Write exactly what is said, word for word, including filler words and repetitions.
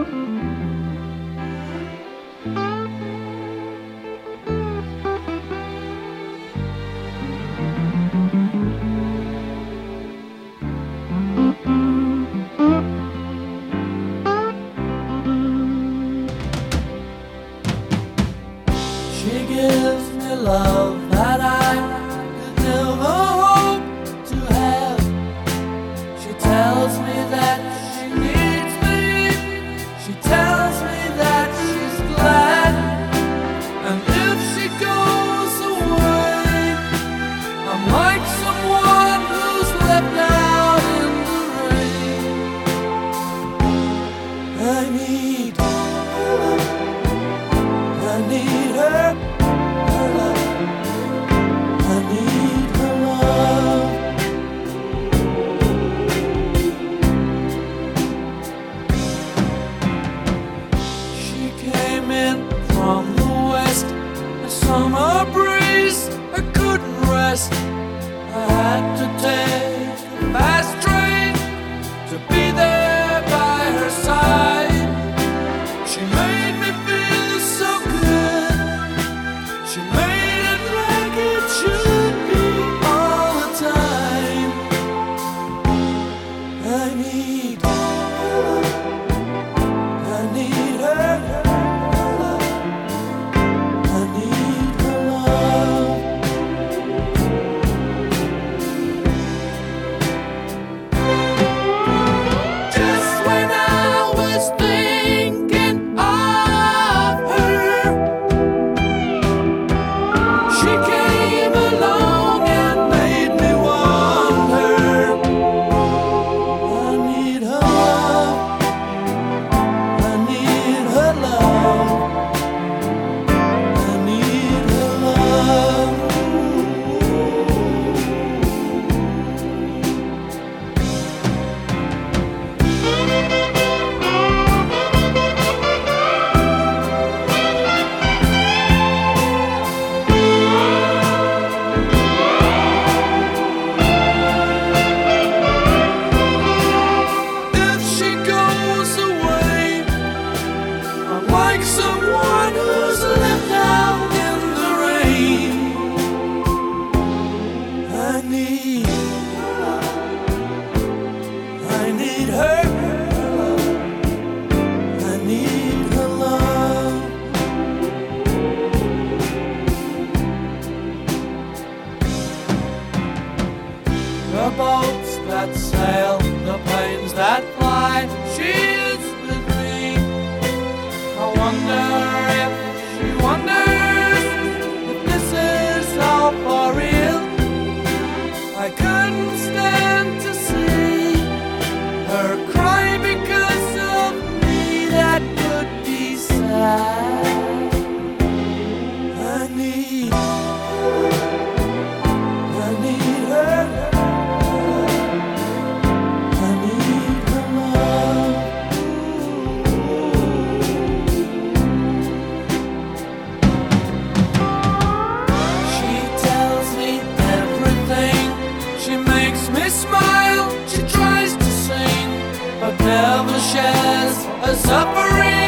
She gives me love that I could never hope to have. She tells me that she needs me. She tells me that she's glad. And if she goes away, I'm like someone who's left out in the rain. I need her love. I need her. From the west, a summer breeze, I couldn't rest. I had to take a fast train to be there by her side. She made me feel so good. She made it like it should be all the time. I need her. I need her. Someone who's left out in the rain. I need, I need her. I need her love. The boats that sail, the planes that fly, she is with me. I wonder if she wonders if this is all for real. I couldn't stand to see her cry because of me. That could be sad. I need her. I need her. I need her love. Me smile, she tries to sing, but never shares her suffering.